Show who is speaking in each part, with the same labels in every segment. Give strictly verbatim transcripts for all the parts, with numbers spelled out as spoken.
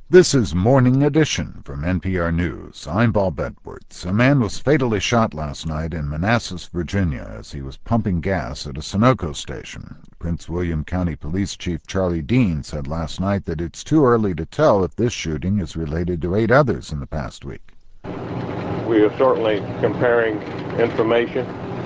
Speaker 1: This is Morning Edition from N P R News. I'm Bob Edwards. A man was fatally shot last night in Manassas, Virginia, as he was pumping gas at a Sunoco station. Prince William County Police Chief Charlie Dean said last night that it's too early to tell if this shooting is related to eight others in the past week.
Speaker 2: We are certainly comparing information,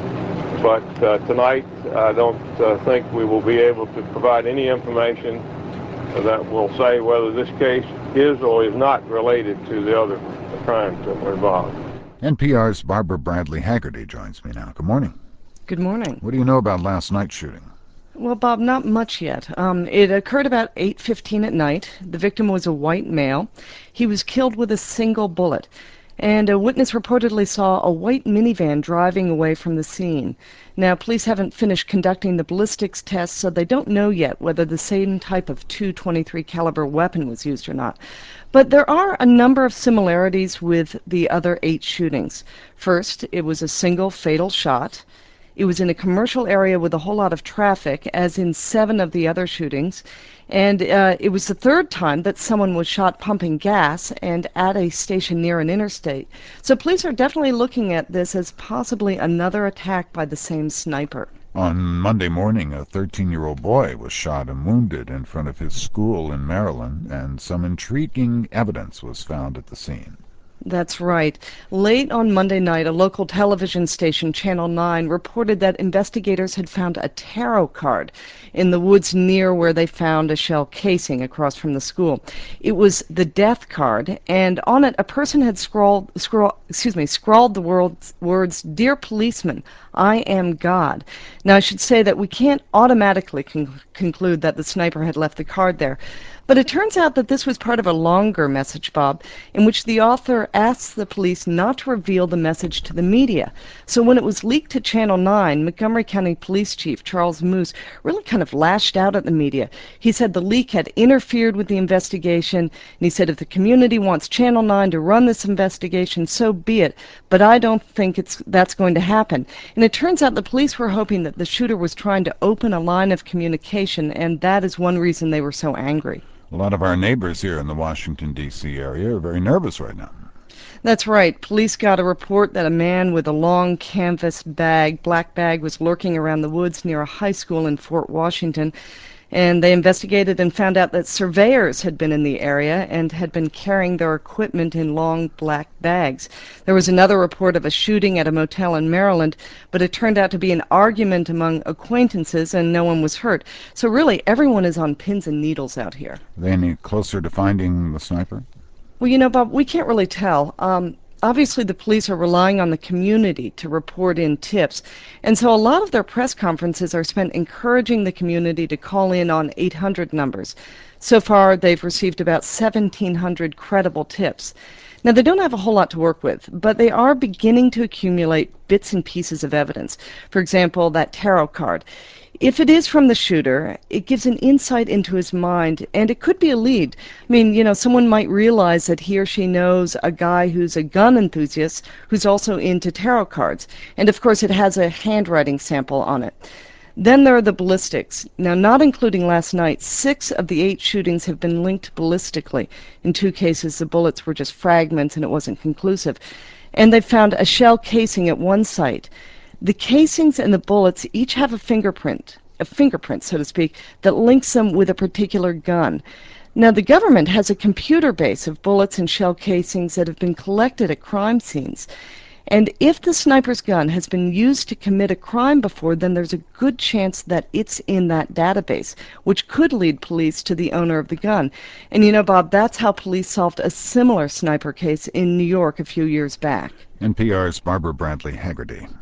Speaker 2: but uh, tonight I don't uh, think we will be able to provide any information that will say whether this case is or is not related to the other crimes that were involved.
Speaker 1: N P R's Barbara Bradley Haggerty joins me now. Good morning.
Speaker 3: Good morning.
Speaker 1: What do you know about last night's shooting?
Speaker 3: Well, Bob, not much yet. Um, it occurred about eight fifteen at night. The victim was a white male. He was killed with a single bullet. And a witness reportedly saw a white minivan driving away from the scene. Now, police haven't finished conducting the ballistics tests, so they don't know yet whether the same type of two twenty-three caliber weapon was used or not. But there are a number of similarities with the other eight shootings. First, it was a single fatal shot. It was in a commercial area with a whole lot of traffic, as in seven of the other shootings. And uh, it was the third time that someone was shot pumping gas and at a station near an interstate. So police are definitely looking at this as possibly another attack by the same sniper.
Speaker 1: On Monday morning, a thirteen-year-old boy was shot and wounded in front of his school in Maryland, and some intriguing evidence was found at the scene.
Speaker 3: That's right. Late on Monday night, a local television station, Channel nine, reported that investigators had found a tarot card in the woods near where they found a shell casing across from the school. It was the death card, and on it a person had scrawled, scroll, excuse me, scrawled the words, words, "Dear policeman, I am God." Now, I should say that we can't automatically con- conclude that the sniper had left the card there. But it turns out that this was part of a longer message, Bob, in which the author asks the police not to reveal the message to the media. So when it was leaked to Channel nine, Montgomery County Police Chief Charles Moose really kind of lashed out at the media. He said the leak had interfered with the investigation, and he said if the community wants Channel nine to run this investigation, so be it, but I don't think it's that's going to happen. And it turns out the police were hoping that the shooter was trying to open a line of communication, and that is one reason they were so angry.
Speaker 1: A lot of our neighbors here in the Washington, D C area are very nervous right now.
Speaker 3: That's right. Police got a report that a man with a long canvas bag, black bag, was lurking around the woods near a high school in Fort Washington. And they investigated and found out that surveyors had been in the area and had been carrying their equipment in long black bags. There was another report of a shooting at a motel in Maryland, but it turned out to be an argument among acquaintances and no one was hurt. So really, everyone is on pins and needles out here.
Speaker 1: Are they any closer to finding the sniper?
Speaker 3: Well, you know, Bob, we can't really tell. Um, Obviously, the police are relying on the community to report in tips, and so a lot of their press conferences are spent encouraging the community to call in on eight hundred numbers. So far, they've received about seventeen hundred credible tips. Now, they don't have a whole lot to work with, but they are beginning to accumulate bits and pieces of evidence. For example, that tarot card. If it is from the shooter, it gives an insight into his mind, and it could be a lead. I mean, you know, someone might realize that he or she knows a guy who's a gun enthusiast who's also into tarot cards. And, of course, it has a handwriting sample on it. Then there are the ballistics. Now, not including last night, six of the eight shootings have been linked ballistically. In two cases, the bullets were just fragments and it wasn't conclusive. And they found a shell casing at one site. The casings and the bullets each have a fingerprint, a fingerprint, so to speak, that links them with a particular gun. Now, the government has a computer base of bullets and shell casings that have been collected at crime scenes. And if the sniper's gun has been used to commit a crime before, then there's a good chance that it's in that database, which could lead police to the owner of the gun. And you know, Bob, that's how police solved a similar sniper case in New York a few years back.
Speaker 1: N P R's Barbara Bradley Haggerty.